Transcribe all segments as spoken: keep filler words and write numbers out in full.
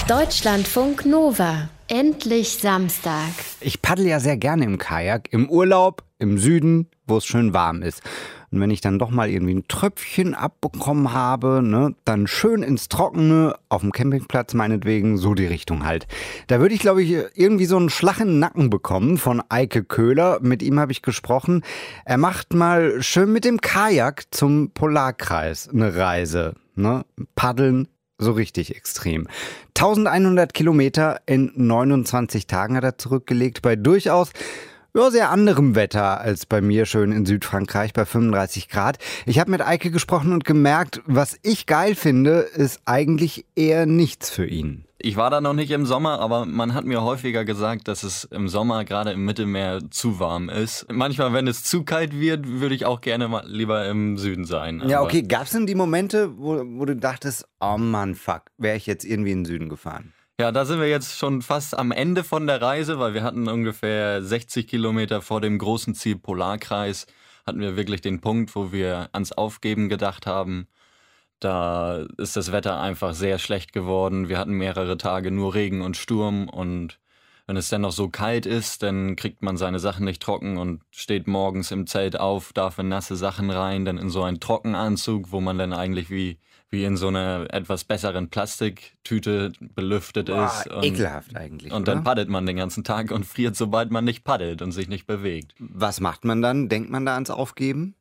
Deutschlandfunk Nova. Endlich Samstag. Ich paddel ja sehr gerne im Kajak, im Urlaub, im Süden, wo es schön warm ist. Und wenn ich dann doch mal irgendwie ein Tröpfchen abbekommen habe, ne, dann schön ins Trockene, auf dem Campingplatz meinetwegen, so die Richtung halt. Da würde ich, glaube ich, irgendwie so einen Schlag in den Nacken bekommen von Eike Köhler. Mit ihm habe ich gesprochen. Er macht mal schön mit dem Kajak zum Polarkreis eine Reise. Ne? Paddeln, so richtig extrem. eintausendeinhundert Kilometer in neunundzwanzig Tagen hat er zurückgelegt, bei durchaus ja, sehr anderem Wetter als bei mir schön in Südfrankreich bei fünfunddreißig Grad. Ich habe mit Eike gesprochen und gemerkt, was ich geil finde, ist eigentlich eher nichts für ihn. Ich war da noch nicht im Sommer, aber man hat mir häufiger gesagt, dass es im Sommer gerade im Mittelmeer zu warm ist. Manchmal, wenn es zu kalt wird, würde ich auch gerne mal lieber im Süden sein. Ja, okay. Gab es denn die Momente, wo, wo du dachtest, oh Mann, fuck, wäre ich jetzt irgendwie in den Süden gefahren? Ja, da sind wir jetzt schon fast am Ende von der Reise, weil wir hatten ungefähr sechzig Kilometer vor dem großen Ziel Polarkreis, hatten wir wirklich den Punkt, wo wir ans Aufgeben gedacht haben. Da ist das Wetter einfach sehr schlecht geworden. Wir hatten mehrere Tage nur Regen und Sturm und wenn es dann noch so kalt ist, dann kriegt man seine Sachen nicht trocken und steht morgens im Zelt auf, darf in nasse Sachen rein, dann in so einen Trockenanzug, wo man dann eigentlich wie wie in so einer etwas besseren Plastiktüte belüftet Boah, ist. Und, ekelhaft eigentlich, Und oder? dann paddelt man den ganzen Tag und friert, sobald man nicht paddelt und sich nicht bewegt. Was macht man dann? Denkt man da ans Aufgeben?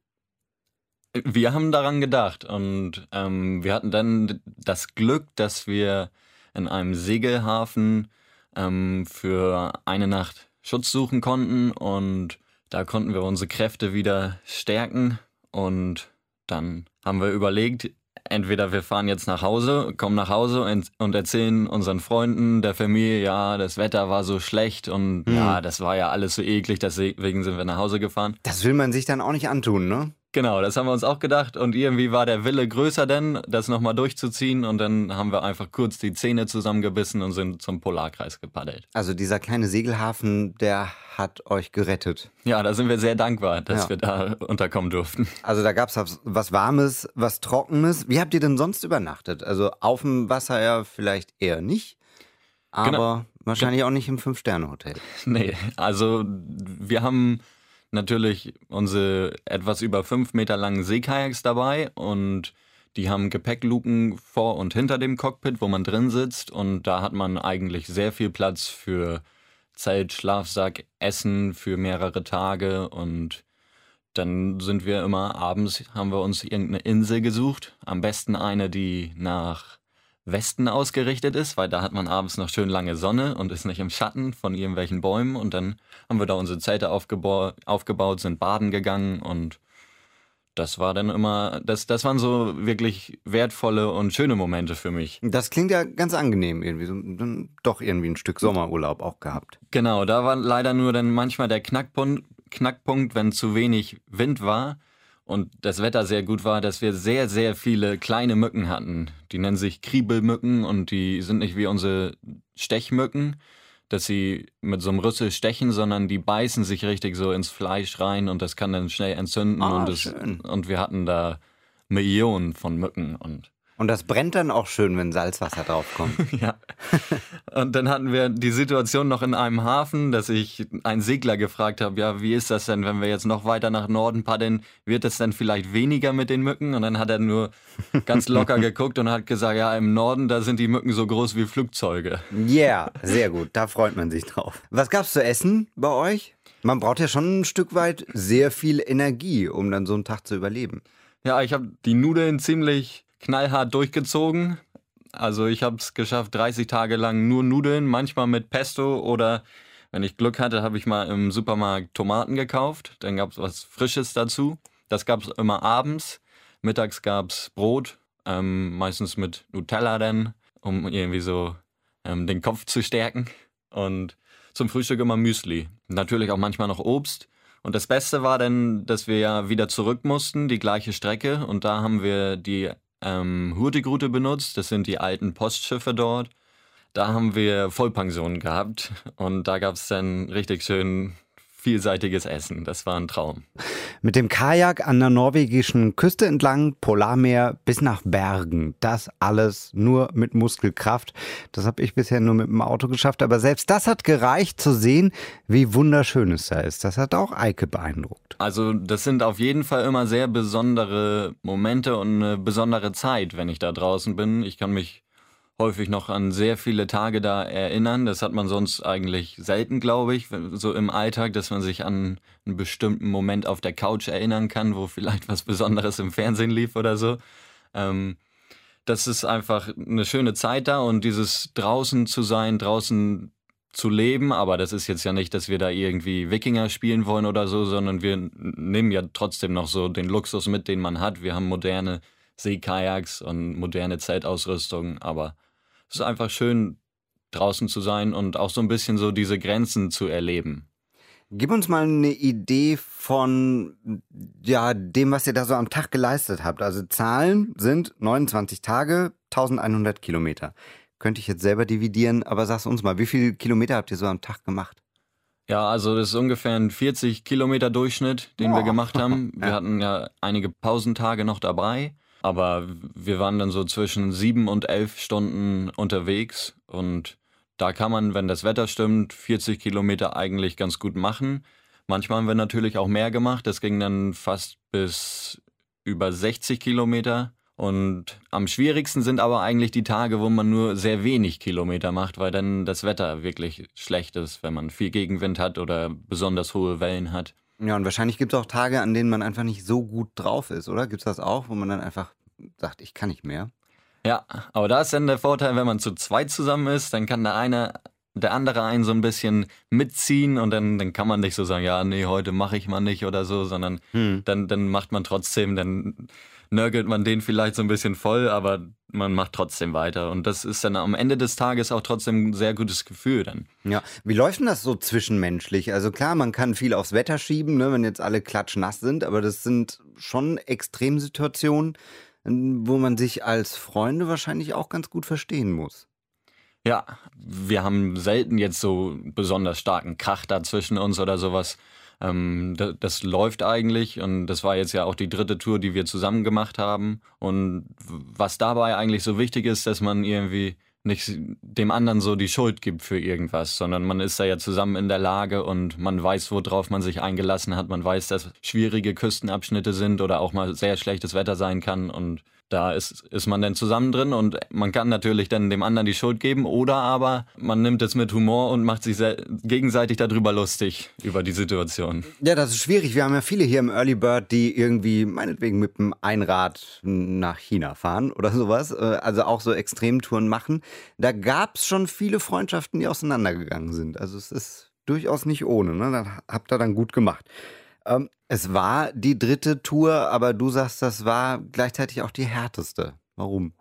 Wir haben daran gedacht und ähm, wir hatten dann das Glück, dass wir in einem Segelhafen ähm, für eine Nacht Schutz suchen konnten und da konnten wir unsere Kräfte wieder stärken und dann haben wir überlegt, entweder wir fahren jetzt nach Hause, kommen nach Hause und, und erzählen unseren Freunden, der Familie, ja, das Wetter war so schlecht und Hm. ja, das war ja alles so eklig, deswegen sind wir nach Hause gefahren. Das will man sich dann auch nicht antun, ne? Genau, das haben wir uns auch gedacht und irgendwie war der Wille größer denn, das nochmal durchzuziehen und dann haben wir einfach kurz die Zähne zusammengebissen und sind zum Polarkreis gepaddelt. Also dieser kleine Segelhafen, der hat euch gerettet. Ja, da sind wir sehr dankbar, dass Ja. wir da unterkommen durften. Also da gab es was Warmes, was Trockenes. Wie habt ihr denn sonst übernachtet? Also auf dem Wasser ja vielleicht eher nicht, aber Genau. wahrscheinlich auch nicht im Fünf-Sterne-Hotel. Nee, also wir haben natürlich unsere etwas über fünf Meter langen Seekajaks dabei und die haben Gepäckluken vor und hinter dem Cockpit, wo man drin sitzt und da hat man eigentlich sehr viel Platz für Zelt, Schlafsack, Essen für mehrere Tage und dann sind wir immer abends, haben wir uns irgendeine Insel gesucht, am besten eine, die nach Westen ausgerichtet ist, weil da hat man abends noch schön lange Sonne und ist nicht im Schatten von irgendwelchen Bäumen und dann haben wir da unsere Zelte aufgeba- aufgebaut, sind baden gegangen und das war dann immer, das, das waren so wirklich wertvolle und schöne Momente für mich. Das klingt ja ganz angenehm irgendwie. So, dann doch irgendwie ein Stück Sommerurlaub auch gehabt. Genau, da war leider nur dann manchmal der Knackpunkt, Knackpunkt, wenn zu wenig Wind war und das Wetter sehr gut war, dass wir sehr, sehr viele kleine Mücken hatten. Die nennen sich Kriebelmücken und die sind nicht wie unsere Stechmücken, dass sie mit so einem Rüssel stechen, sondern die beißen sich richtig so ins Fleisch rein und das kann dann schnell entzünden. Ah, und, das, schön. und wir hatten da Millionen von Mücken und Und das brennt dann auch schön, wenn Salzwasser draufkommt. ja. Und dann hatten wir die Situation noch in einem Hafen, dass ich einen Segler gefragt habe, ja, wie ist das denn, wenn wir jetzt noch weiter nach Norden paddeln, wird es dann vielleicht weniger mit den Mücken? Und dann hat er nur ganz locker geguckt und hat gesagt, ja, im Norden, da sind die Mücken so groß wie Flugzeuge. Ja, yeah, sehr gut. Da freut man sich drauf. Was gab's zu essen bei euch? Man braucht ja schon ein Stück weit sehr viel Energie, um dann so einen Tag zu überleben. Ja, ich habe die Nudeln ziemlich knallhart durchgezogen. Also ich habe es geschafft, dreißig Tage lang nur Nudeln, manchmal mit Pesto oder wenn ich Glück hatte, habe ich mal im Supermarkt Tomaten gekauft. Dann gab es was Frisches dazu. Das gab es immer abends. Mittags gab es Brot, ähm, meistens mit Nutella dann, um irgendwie so ähm, den Kopf zu stärken. Und zum Frühstück immer Müsli. Natürlich auch manchmal noch Obst. Und das Beste war dann, dass wir ja wieder zurück mussten, die gleiche Strecke. Und da haben wir die ähm, Hurtigrute benutzt. Das sind die alten Postschiffe dort. Da haben wir Vollpensionen gehabt. Und da gab es dann richtig schön vielseitiges Essen. Das war ein Traum. Mit dem Kajak an der norwegischen Küste entlang, Polarmeer bis nach Bergen. Das alles nur mit Muskelkraft. Das habe ich bisher nur mit dem Auto geschafft. Aber selbst das hat gereicht zu sehen, wie wunderschön es da ist. Das hat auch Eike beeindruckt. Also das sind auf jeden Fall immer sehr besondere Momente und eine besondere Zeit, wenn ich da draußen bin. Ich kann mich häufig noch an sehr viele Tage da erinnern. Das hat man sonst eigentlich selten, glaube ich, so im Alltag, dass man sich an einen bestimmten Moment auf der Couch erinnern kann, wo vielleicht was Besonderes im Fernsehen lief oder so. Ähm, das ist einfach eine schöne Zeit da und dieses draußen zu sein, draußen zu leben, aber das ist jetzt ja nicht, dass wir da irgendwie Wikinger spielen wollen oder so, sondern wir nehmen ja trotzdem noch so den Luxus mit, den man hat. Wir haben moderne Seekajaks und moderne Zeltausrüstung, aber es ist einfach schön, draußen zu sein und auch so ein bisschen so diese Grenzen zu erleben. Gib uns mal eine Idee von ja, dem, was ihr da so am Tag geleistet habt. Also Zahlen sind neunundzwanzig Tage, eintausendeinhundert Kilometer. Könnte ich jetzt selber dividieren, aber sag's uns mal, wie viele Kilometer habt ihr so am Tag gemacht? Ja, also das ist ungefähr ein vierzig Kilometer Durchschnitt, den oh. wir gemacht haben. Wir ja. hatten ja einige Pausentage noch dabei. Aber wir waren dann so zwischen sieben und elf Stunden unterwegs und da kann man, wenn das Wetter stimmt, vierzig Kilometer eigentlich ganz gut machen. Manchmal haben wir natürlich auch mehr gemacht, das ging dann fast bis über sechzig Kilometer und am schwierigsten sind aber eigentlich die Tage, wo man nur sehr wenig Kilometer macht, weil dann das Wetter wirklich schlecht ist, wenn man viel Gegenwind hat oder besonders hohe Wellen hat. Ja, und wahrscheinlich gibt es auch Tage, an denen man einfach nicht so gut drauf ist, oder? Gibt es das auch, wo man dann einfach sagt, ich kann nicht mehr? Ja, aber da ist dann der Vorteil, wenn man zu zweit zusammen ist, dann kann der eine, der andere einen so ein bisschen mitziehen und dann, dann kann man nicht so sagen, ja, nee, heute mache ich mal nicht oder so, sondern hm. dann, dann macht man trotzdem, dann nörgelt man den vielleicht so ein bisschen voll, aber man macht trotzdem weiter. Und das ist dann am Ende des Tages auch trotzdem ein sehr gutes Gefühl dann. Ja, wie läuft denn das so zwischenmenschlich? Also klar, man kann viel aufs Wetter schieben, ne, wenn jetzt alle klatschnass sind, aber das sind schon Extremsituationen, wo man sich als Freunde wahrscheinlich auch ganz gut verstehen muss. Ja, wir haben selten jetzt so besonders starken Krach da zwischen uns oder sowas. Ähm, das, das läuft eigentlich und das war jetzt ja auch die dritte Tour, die wir zusammen gemacht haben. Und was dabei eigentlich so wichtig ist, dass man irgendwie nicht dem anderen so die Schuld gibt für irgendwas, sondern man ist da ja zusammen in der Lage und man weiß, worauf man sich eingelassen hat. Man weiß, dass schwierige Küstenabschnitte sind oder auch mal sehr schlechtes Wetter sein kann und da ist, ist man dann zusammen drin und man kann natürlich dann dem anderen die Schuld geben oder aber man nimmt es mit Humor und macht sich sehr, gegenseitig darüber lustig, über die Situation. Ja, das ist schwierig. Wir haben ja viele hier im Early Bird, die irgendwie meinetwegen mit dem Einrad nach China fahren oder sowas, also auch so Extremtouren machen. Da gab es schon viele Freundschaften, die auseinandergegangen sind. Also es ist durchaus nicht ohne, ne? Das habt ihr dann gut gemacht. Ähm, es war die dritte Tour, aber du sagst, das war gleichzeitig auch die härteste. Warum?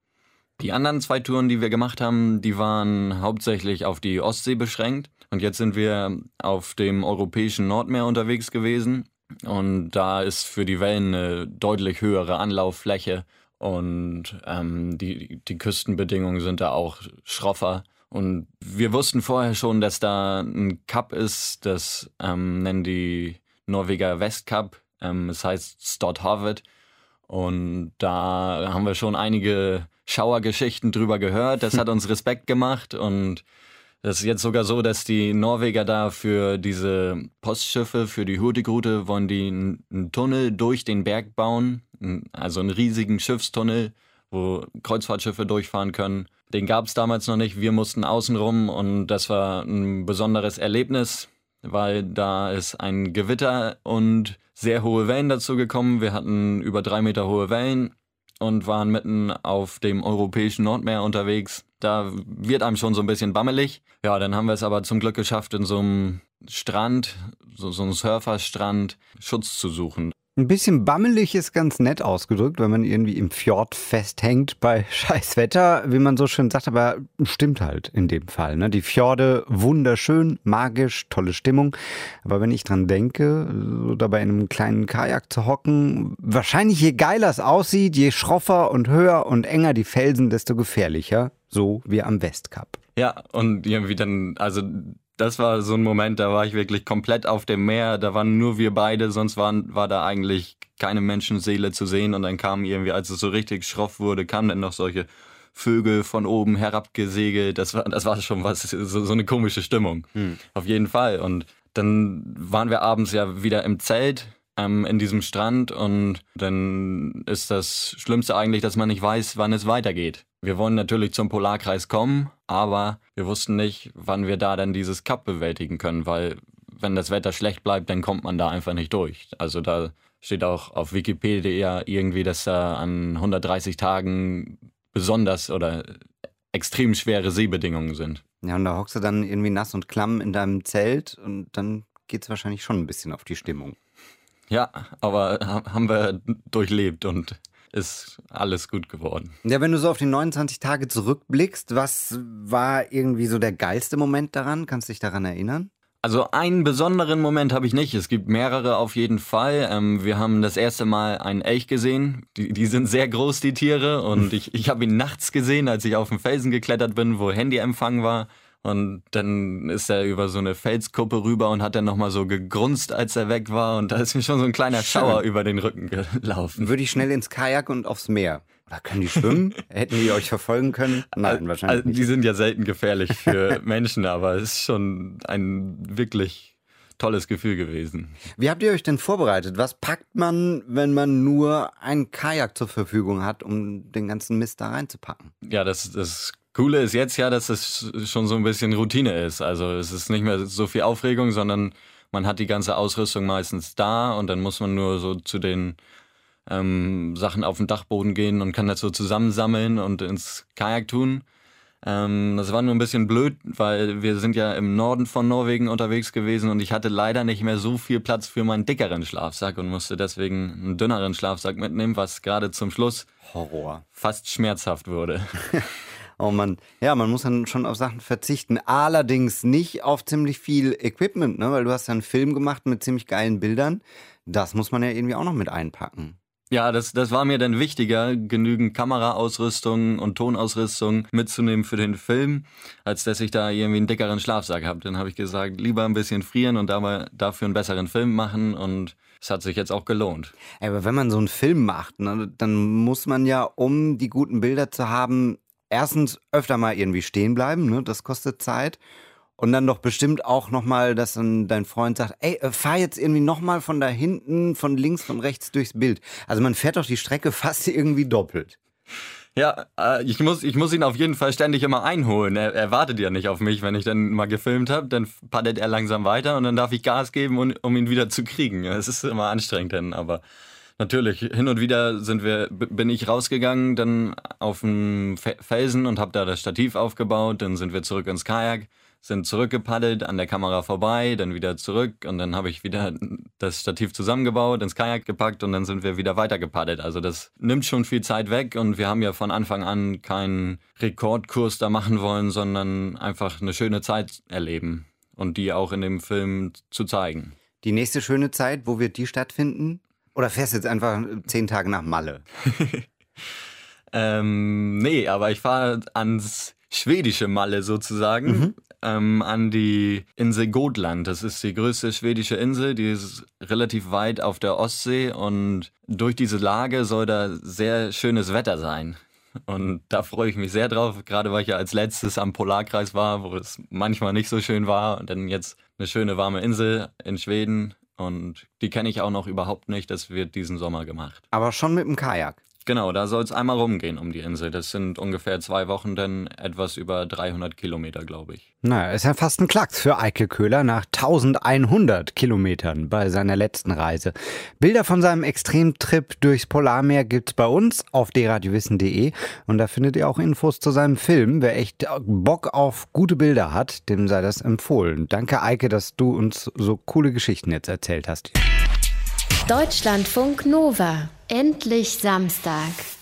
Die anderen zwei Touren, die wir gemacht haben, die waren hauptsächlich auf die Ostsee beschränkt. Und jetzt sind wir auf dem europäischen Nordmeer unterwegs gewesen. Und da ist für die Wellen eine deutlich höhere Anlauffläche. Und ähm, die, die Küstenbedingungen sind da auch schroffer. Und wir wussten vorher schon, dass da ein Kap ist, das ähm, nennen die Norweger Westkap, ähm, das heißt Stadhavet. Und da haben wir schon einige Schauergeschichten drüber gehört. Das hat uns Respekt gemacht und das ist jetzt sogar so, dass die Norweger da für diese Postschiffe, für die Hurtigrute, wollen die einen Tunnel durch den Berg bauen, also einen riesigen Schiffstunnel, wo Kreuzfahrtschiffe durchfahren können. Den gab es damals noch nicht, wir mussten außen rum und das war ein besonderes Erlebnis, weil da ist ein Gewitter und sehr hohe Wellen dazu gekommen. Wir hatten über drei Meter hohe Wellen und waren mitten auf dem europäischen Nordmeer unterwegs. Da wird einem schon so ein bisschen bammelig. Ja, dann haben wir es aber zum Glück geschafft, in so einem Strand, so, so einem Surferstrand, Schutz zu suchen. Ein bisschen bammelig ist ganz nett ausgedrückt, wenn man irgendwie im Fjord festhängt bei scheiß Wetter, wie man so schön sagt, aber stimmt halt in dem Fall. Ne? Die Fjorde wunderschön, magisch, tolle Stimmung. Aber wenn ich dran denke, so dabei in einem kleinen Kajak zu hocken, wahrscheinlich je geiler es aussieht, je schroffer und höher und enger die Felsen, desto gefährlicher. So wie am Westkap. Ja, und irgendwie dann, also das war so ein Moment, da war ich wirklich komplett auf dem Meer. Da waren nur wir beide, sonst waren, war da eigentlich keine Menschenseele zu sehen. Und dann kam irgendwie, als es so richtig schroff wurde, kamen dann noch solche Vögel von oben herabgesegelt. Das war, das war schon was, so, so eine komische Stimmung. Hm. Auf jeden Fall. Und dann waren wir abends ja wieder im Zelt ähm, in diesem Strand. Und dann ist das Schlimmste eigentlich, dass man nicht weiß, wann es weitergeht. Wir wollen natürlich zum Polarkreis kommen, aber wir wussten nicht, wann wir da dann dieses Kap bewältigen können, weil wenn das Wetter schlecht bleibt, dann kommt man da einfach nicht durch. Also da steht auch auf Wikipedia irgendwie, dass da an hundertdreißig Tagen besonders oder extrem schwere Seebedingungen sind. Ja, und da hockst du dann irgendwie nass und klamm in deinem Zelt und dann geht's wahrscheinlich schon ein bisschen auf die Stimmung. Ja, aber haben wir durchlebt und ist alles gut geworden. Ja, wenn du so auf die neunundzwanzig Tage zurückblickst, was war irgendwie so der geilste Moment daran? Kannst du dich daran erinnern? Also einen besonderen Moment habe ich nicht. Es gibt mehrere auf jeden Fall. Ähm, wir haben das erste Mal einen Elch gesehen. Die, die sind sehr groß, die Tiere. Und ich, ich habe ihn nachts gesehen, als ich auf den Felsen geklettert bin, wo Handyempfang war. Und dann ist er über so eine Felskuppe rüber und hat dann nochmal so gegrunzt, als er weg war. Und da ist mir schon so ein kleiner Schauer Schön. über den Rücken gelaufen. Würde ich schnell ins Kajak und aufs Meer. Oder können die schwimmen? Hätten die euch verfolgen können? Nein, wahrscheinlich also, nicht. Die sind ja selten gefährlich für Menschen, aber es ist schon ein wirklich tolles Gefühl gewesen. Wie habt ihr euch denn vorbereitet? Was packt man, wenn man nur ein Kajak zur Verfügung hat, um den ganzen Mist da reinzupacken? Ja, das, das Coole ist jetzt ja, dass es schon so ein bisschen Routine ist. Also es ist nicht mehr so viel Aufregung, sondern man hat die ganze Ausrüstung meistens da und dann muss man nur so zu den ähm, Sachen auf den Dachboden gehen und kann das so zusammensammeln und ins Kajak tun. Ähm, das war nur ein bisschen blöd, weil wir sind ja im Norden von Norwegen unterwegs gewesen und ich hatte leider nicht mehr so viel Platz für meinen dickeren Schlafsack und musste deswegen einen dünneren Schlafsack mitnehmen, was gerade zum Schluss Horror. fast schmerzhaft wurde. Oh Mann, ja, man muss dann schon auf Sachen verzichten. Allerdings nicht auf ziemlich viel Equipment, ne? Weil du hast ja einen Film gemacht mit ziemlich geilen Bildern. Das muss man ja irgendwie auch noch mit einpacken. Ja, das, das war mir dann wichtiger, genügend Kameraausrüstung und Tonausrüstung mitzunehmen für den Film, als dass ich da irgendwie einen dickeren Schlafsack habe. Dann habe ich gesagt, lieber ein bisschen frieren und dabei dafür einen besseren Film machen und es hat sich jetzt auch gelohnt. Aber wenn man so einen Film macht, ne, dann muss man ja, um die guten Bilder zu haben, erstens öfter mal irgendwie stehen bleiben, ne? Das kostet Zeit. Und dann doch bestimmt auch nochmal, dass dann dein Freund sagt, ey, fahr jetzt irgendwie nochmal von da hinten, von links, von rechts durchs Bild. Also man fährt doch die Strecke fast irgendwie doppelt. Ja, äh, ich muss, ich muss ihn auf jeden Fall ständig immer einholen. Er, er wartet ja nicht auf mich, wenn ich dann mal gefilmt habe. Dann paddelt er langsam weiter und dann darf ich Gas geben, um, um ihn wieder zu kriegen. Es ist immer anstrengend dann, aber natürlich, hin und wieder sind wir, bin ich rausgegangen, dann auf den Felsen und habe da das Stativ aufgebaut. Dann sind wir zurück ins Kajak, sind zurückgepaddelt, an der Kamera vorbei, dann wieder zurück und dann habe ich wieder das Stativ zusammengebaut, ins Kajak gepackt und dann sind wir wieder weiter gepaddelt. Also das nimmt schon viel Zeit weg und wir haben ja von Anfang an keinen Rekordkurs da machen wollen, sondern einfach eine schöne Zeit erleben und die auch in dem Film zu zeigen. Die nächste schöne Zeit, wo wird die stattfinden? Oder fährst du jetzt einfach zehn Tage nach Malle? ähm, nee, aber ich fahre ans schwedische Malle sozusagen, mhm. ähm, an die Insel Gotland. Das ist die größte schwedische Insel, die ist relativ weit auf der Ostsee und durch diese Lage soll da sehr schönes Wetter sein. Und da freue ich mich sehr drauf, gerade weil ich ja als letztes am Polarkreis war, wo es manchmal nicht so schön war und dann jetzt eine schöne warme Insel in Schweden. Und die kenne ich auch noch überhaupt nicht, das wird diesen Sommer gemacht. Aber schon mit dem Kajak? Genau, da soll es einmal rumgehen um die Insel. Das sind ungefähr zwei Wochen, dann etwas über dreihundert Kilometer, glaube ich. Naja, ist ja fast ein Klacks für Eike Köhler nach eintausendeinhundert Kilometern bei seiner letzten Reise. Bilder von seinem Extremtrip durchs Polarmeer gibt's bei uns auf d radio wissen punkt de und da findet ihr auch Infos zu seinem Film. Wer echt Bock auf gute Bilder hat, dem sei das empfohlen. Danke, Eike, dass du uns so coole Geschichten jetzt erzählt hast. Deutschlandfunk Nova. Endlich Samstag.